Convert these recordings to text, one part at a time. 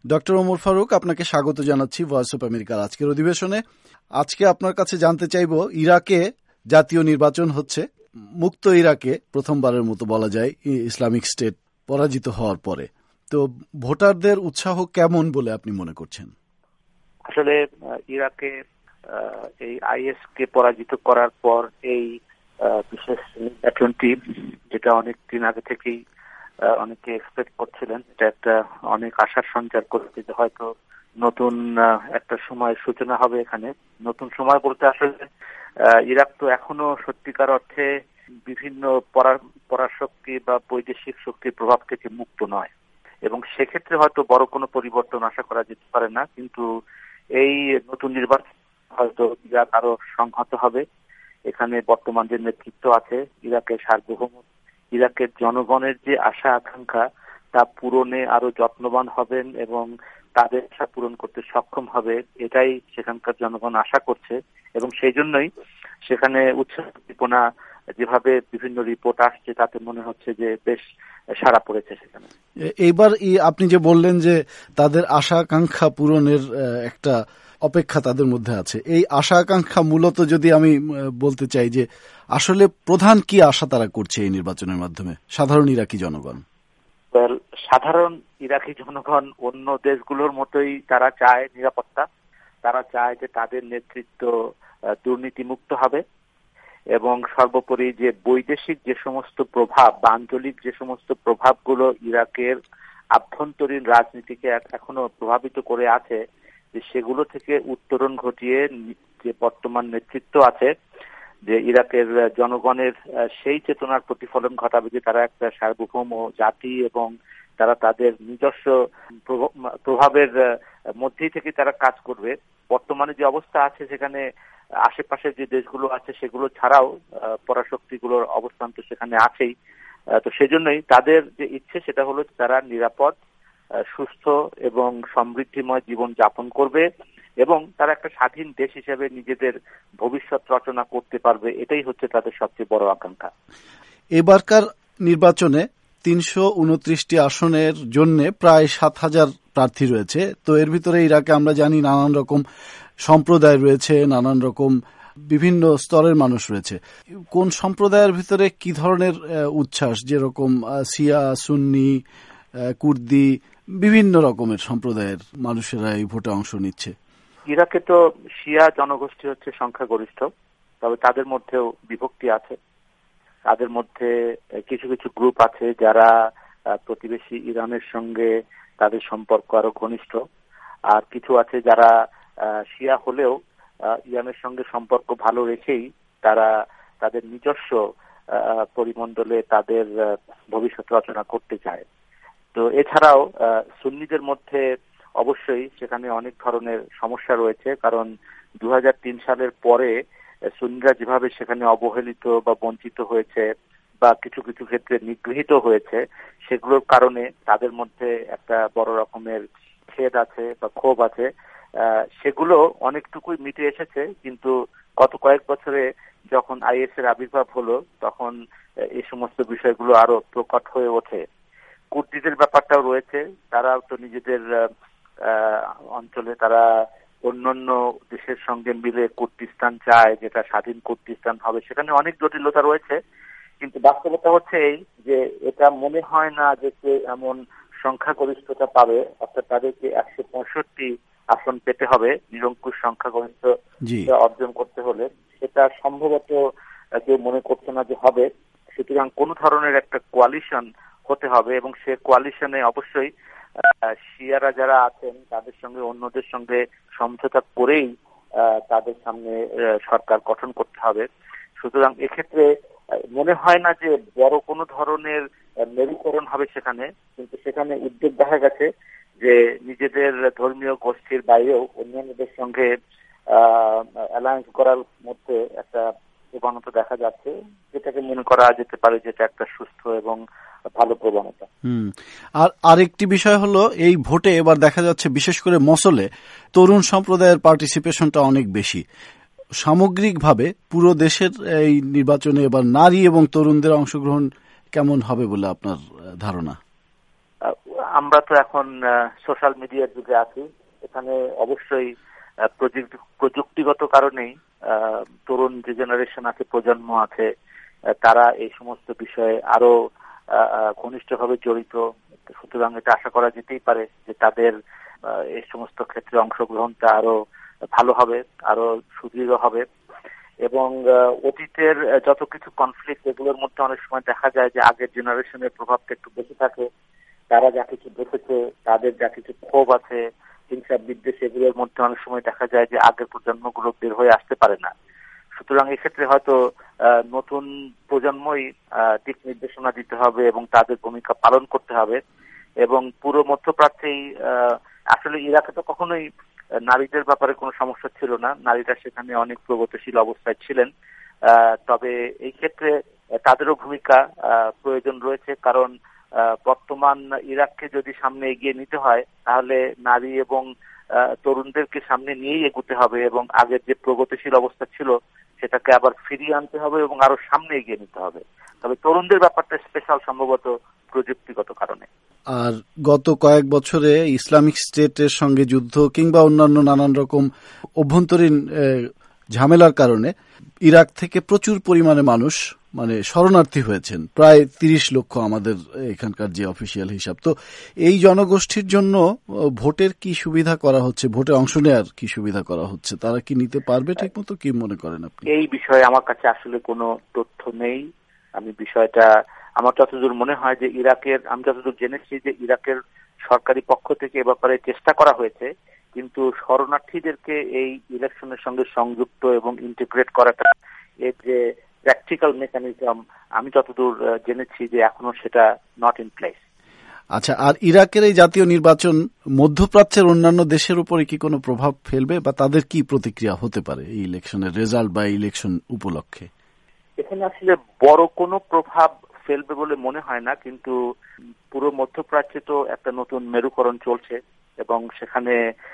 Doctor Omar Faruk, আপনাকে স্বাগত জানাচ্ছি ভয়েস অফ আমেরিকার আজকের অধিবেশনে। আজকে আপনার কাছে জানতে চাইব, ইরাকে জাতীয় নির্বাচন হচ্ছে। মুক্ত ইরাকে প্রথমবারের মতো বলা যায় ইসলামিক স্টেট পরাজিত হওয়ার পরে। তো ভোটারদের উৎসাহ কেমন বলে আপনি মনে করছেন? আসলে ইরাকে এই আইএস কে পরাজিত করার পর এই বিশেষ নির্বাচনটি, যেটা অনেক দিন আগে থেকেই অনেকে এক্সপেক্ট করছিলেন, এটা একটা অনেক আশার সঞ্চার করছে যে হয়তো নতুন একটা সময় সূচনা হবে এখানে। নতুন সময় বলতে আসলে ইরাক তো এখনো সত্যিকার অর্থে বিভিন্ন পরাশক্তি বা বৈদেশিক শক্তির প্রভাব থেকে মুক্ত নয়, এবং সেক্ষেত্রে হয়তো বড় কোনো পরিবর্তন আশা করা যেতে পারে না। কিন্তু এই নতুন নির্বাচন হয়তো ইরাক আরো সংহত হবে। এখানে বর্তমান যে নেতৃত্ব আছে, ইরাকের সার্বভৌমত্ব, ইরাকের জনগণের যে আশা আকাঙ্ক্ষা, তা পূরণে আরো যত্নবান হবেন এবং তাদের আশা পূরণ করতে সক্ষম হবে, এটাই সেখানকার জনগণ আশা করছে। এবং সেই জন্যই সেখানে উৎসাহ উদ্দীপনা, যেভাবে বিভিন্ন রিপোর্ট আসছে, তাতে মনে হচ্ছে যে বেশ সাড়া পড়েছে সেখানে। এইবার আপনি যে বললেন যে তাদের আশা আকাঙ্ক্ষা পূরণের একটা অপেক্ষা তাদের মধ্যে আছে, এই আশা আকাঙ্ক্ষা মূলত যদি আমি বলতে চাই যে আসলে প্রধান কি আশা তারা করছে এই নির্বাচনের মাধ্যমে, সাধারণ ইরাকি জনগণ? সাধারণ ইরাকি জনগণ অন্য দেশগুলোর মতোই তারা চায় নিরাপত্তা। তারা চায় যে তাদের নেতৃত্ব দুর্নীতিমুক্ত হবে, এবং সর্বোপরি যে বৈদেশিক যে সমস্ত প্রভাব বা আঞ্চলিক যে সমস্ত প্রভাবগুলো ইরাকের আভ্যন্তরীণ রাজনীতিকে এখনো প্রভাবিত করে আছে, যে সেগুলো থেকে উত্তরণ ঘটিয়ে যে বর্তমান নেতৃত্ব আছে, যে ইরাকের জনগণের সেই চেতনার প্রতিফলন ঘটাবে যে তারা একটা সার্বভৌম জাতি এবং তারা তাদের নিজস্ব প্রভাবের মধ্যেই থেকে তারা কাজ করবে। বর্তমানে যে অবস্থা আছে সেখানে আশেপাশের যে দেশগুলো আছে সেগুলো ছাড়াও পরাশক্তিগুলোর অবস্থান তো সেখানে আছেই। তো সেজন্যই তাদের যে ইচ্ছে সেটা হলো তারা নিরাপদ, সুস্থ এবং সমৃদ্ধিময় জীবন যাপন করবে এবং তারা একটা স্বাধীন দেশ হিসেবে নিজেদের ভবিষ্যৎ রচনা করতে পারবে। এটাই হচ্ছে তাদের সবচেয়ে বড় আকাঙ্ক্ষা। এবারকার নির্বাচনে ৩২৯টি আসনের জন্য প্রায় ৭,০০০ প্রার্থী রয়েছে। তো এর ভিতরে ইরাকে আমরা জানি নানান রকম সম্প্রদায় রয়েছে, নানান রকম বিভিন্ন স্তরের মানুষ রয়েছে। কোন সম্প্রদায়ের ভিতরে কি ধরনের উচ্ছ্বাস, যেরকম শিয়া, সুন্নি, কুর্দি, বিভিন্ন রকমের সম্প্রদায়ের মানুষেরা এই ভোটে অংশ নিচ্ছে? ইরাকে তো শিয়া জনগোষ্ঠী হচ্ছে সংখ্যাগরিষ্ঠ, তবে তাদের মধ্যেও বিভক্তি আছে। তাদের মধ্যে কিছু কিছু গ্রুপ আছে যারা প্রতিবেশী ইরানের সঙ্গে তাদের সম্পর্ক আরো ঘনিষ্ঠ, আর কিছু আছে যারা শিয়া হলেও ইরানের সঙ্গে সম্পর্ক ভালো রেখেই তারা তাদের নিজস্ব পরিমণ্ডলে তাদের ভবিষ্যৎ রচনা করতে চায়। তো এছাড়াও সুন্নিদের মধ্যে অবশ্যই সেখানে অনেক ধরনের সমস্যা রয়েছে, কারণ 2003 সালের পরে সুন্নিরা যেভাবে সেখানে অবহেলিত বা বঞ্চিত হয়েছে বা কিছু কিছু ক্ষেত্রে নিগৃহীত হয়েছে, সেগুলোর কারণে তাদের মধ্যে একটা বড় রকমের খেদ আছে বা ক্ষোভ আছে। সেগুলো অনেকটুকুই মিটে এসেছে, কিন্তু গত কয়েক বছরে যখন আইএস এর আবির্ভাব হলো তখন এই সমস্ত বিষয়গুলো আরো প্রকট হয়ে ওঠে। কুর্দিদের ব্যাপারটাও রয়েছে, তারাও তো নিজেদের অঞ্চলে তারা অন্যান্য দেশের সঙ্গে মিলে কুর্দিস্তান চায়, যেটা স্বাধীন কুর্দিস্তান হবে। সেখানে অনেক জটিলতা রয়েছে, কিন্তু বাস্তবতা হচ্ছে এই যে এটা মনে হয় না যে কে এমন সংখ্যাগরিষ্ঠতা পাবে, অর্থাৎ তাদেরকে 165 আসন পেতে হবে নিরঙ্কুশ সংখ্যাগরিষ্ঠ অর্জন করতে হলে। সেটা সম্ভবত কেউ মনে করছে না যে হবে। সুতরাং কোন ধরনের একটা কোয়ালিশন হতে হবে, এবং সে কোয়ালিশনে অবশ্যই শিয়ারা যারা আছেন তাদের সঙ্গে অন্যদের সঙ্গে সমঝোতা করেই তাদের সামনে সরকার গঠন করতে হবে। সুতরাং এক্ষেত্রে মনে হয় না যে বড় কোনো ধরনের মেরুকরণ হবে সেখানে, কিন্তু সেখানে উদ্যোগ দেখা গেছে যে নিজেদের ধর্মীয় গোষ্ঠীর বাইরেও অন্যান্যদের সঙ্গে অ্যালায়েন্স করার মধ্যে একটা প্রবণতা দেখা যাচ্ছে, যেটাকে মনে করা যেতে পারে যেটা একটা সুস্থ এবং ভালো প্রবণতা। আর আরেকটি বিষয় হলো, এই ভোটে এবার দেখা যাচ্ছে বিশেষ করে মসলে তরুণ সম্প্রদায়ের পার্টিসিপেশনটা অনেক বেশি। সামগ্রিকভাবে পুরো দেশের এই নির্বাচনে এবার নারী এবং তরুণদের অংশগ্রহণ কেমন হবে বলে আপনার ধারণা? আমরা তো এখন সোশ্যাল মিডিয়ার যুগে আছি। এখানে অবশ্যই প্রযুক্তিগত কারণেই তরুণ যে জেনারেশন আছে, প্রজন্ম আছে, তারা এই সমস্ত বিষয়ে আরো ঘনিষ্ঠভাবে জড়িত। সুতরাং এটা আশা করা যেতেই পারে যে তাদের এই সমস্ত ক্ষেত্রে অংশগ্রহণটা আরো ভালো হবে, আরো সুদৃঢ় হবে। এবং অতীতের যত কিছু কনফ্লিক্ট, এগুলোর মধ্যে অনেক সময় দেখা যায় যে আগের জেনারেশনের প্রভাবটা একটু বেশি থাকে। তারা যা কিছু দেখেছে, তাদের যা কিছু ক্ষোভ আছে, হিংসা বিদ্বেষ, এগুলোর মধ্যে অনেক সময় দেখা যায় যে আগের প্রজন্মগুলো বের হয়ে আসতে পারে না। সুতরাং এক্ষেত্রে হয়তো নতুন প্রজন্মই দিক নির্দেশনা দিতে হবে এবং তাদের ভূমিকা পালন করতে হবে। এবং পুরো মধ্যপ্রাচ্যেই আসলে ইরাকে তো কখনোই নারীদের ব্যাপারে কোনো সমস্যা ছিল না, নারীরা সেখানে অনেক প্রগতিশীল অবস্থায় ছিলেন। তবে এই ক্ষেত্রে তাদেরও ভূমিকা প্রয়োজন রয়েছে, কারণ বর্তমান ইরাককে যদি সামনে এগিয়ে নিতে হয় তাহলে নারী এবং তরুণদেরকে সামনে নিয়েই এগোতে হবে এবং আগের যে প্রগতিশীল অবস্থা ছিল সেটাকে আবার ফিরিয়ে আনতে হবে এবং আরো সামনে এগিয়ে নিতে হবে। তবে তরুণদের ব্যাপারটা স্পেশাল সম্ভবত প্রযুক্তিগত কারণে। আর গত কয়েক বছরে ইসলামিক স্টেটের সঙ্গে যুদ্ধ কিংবা অন্যান্য নানান রকম অভ্যন্তরীণ ঝামেলার কারণে ইরাক থেকে প্রচুর পরিমাণে মানুষ শরণার্থী হয়েছেন, প্রায় 30 লক্ষ আমাদের এখানকার যে অফিসিয়াল হিসাব। তো এই জনগোষ্ঠীর জন্য ভোটের কি সুবিধা করা হচ্ছে, ভোটে অংশ নেওয়ার কি সুবিধা করা হচ্ছে, তারা কি নিতে পারবে ঠিক মতো? কি মনে করেন আপনি? এই বিষয়ে আমার কাছে আসলে কোনো তথ্য নেই। আমি বিষয়টা, আমার যতদূর মনে হয় যে আমি যতদূর জেনেছি যে ইরাকের সরকারি পক্ষ থেকে এ ব্যাপারে চেষ্টা করা হয়েছে, কিন্তু শরণার্থীদেরকে এই ইলেকশনের সঙ্গে সংযুক্ত এবং ইন্টিগ্রেট করাটা, এর যে প্র্যাকটিক্যাল মেকানিজম, আমি যতদূর জেনেছি যে এখনো সেটা নট ইন প্লেস। আচ্ছা, আর ইরাকের এই জাতীয় নির্বাচন মধ্যপ্রাচ্যের অন্যান্য দেশের উপরে কি কোনো প্রভাব ফেলবে, বা তাদের কি প্রতিক্রিয়া হতে পারে এই ইলেকশনের রেজাল্ট বা ইলেকশন উপলক্ষে? এখানে আসলে বড় কোনো প্রভাব ফেলবে বলে মনে হয় না, কিন্তু পুরো মধ্যপ্রাচ্যে তো একটা নতুন মেরুকরণ চলছে এবং সেখানে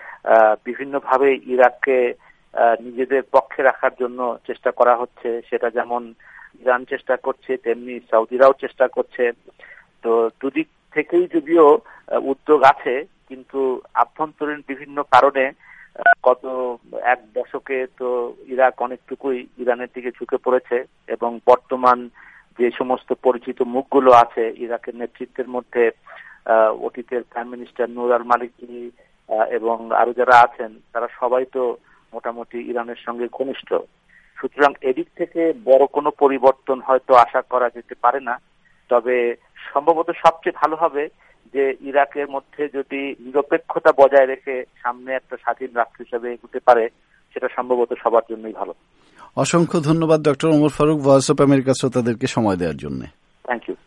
বিভিন্নভাবে ইরাককে নিজেদের পক্ষে রাখার জন্য চেষ্টা করা হচ্ছে। সেটা যেমন ইরান চেষ্টা করছে, তেমনি সৌদিরাও চেষ্টা করছে। তো দুদিক থেকেই যদিও উদ্যোগ আছে, কিন্তু আভ্যন্তরীণ বিভিন্ন কারণে গত এক দশকে তো ইরাক অনেকটুকুই ইরানের দিকে ঝুঁকে পড়েছে এবং বর্তমান যে সমস্ত পরিচিত মুখগুলো আছে ইরাকের নেতৃত্বের মধ্যে, অতীতের প্রাইম মিনিস্টার নূর আল মালিকি এবং আরো যারা আছেন, তারা সবাই তো মোটামুটি ইরানের সঙ্গে ঘনিষ্ঠ। সুতরাং এদিক থেকে বড় কোনো পরিবর্তন হয়তো আশা করা যেতে পারে না। তবে সম্ভবত সবচেয়ে ভালো হবে যে ইরাকের মধ্যে যদি নিরপেক্ষতা বজায় রেখে সামনে একটা স্বাধীন রাষ্ট্র হিসেবে এগোতে পারে, সেটা সম্ভবত সবার জন্যই ভালো। অসংখ্য ধন্যবাদ doctor Omar Faruk, Voice of America শ্রোতাদেরকে সময় দেওয়ার জন্য। Thank you.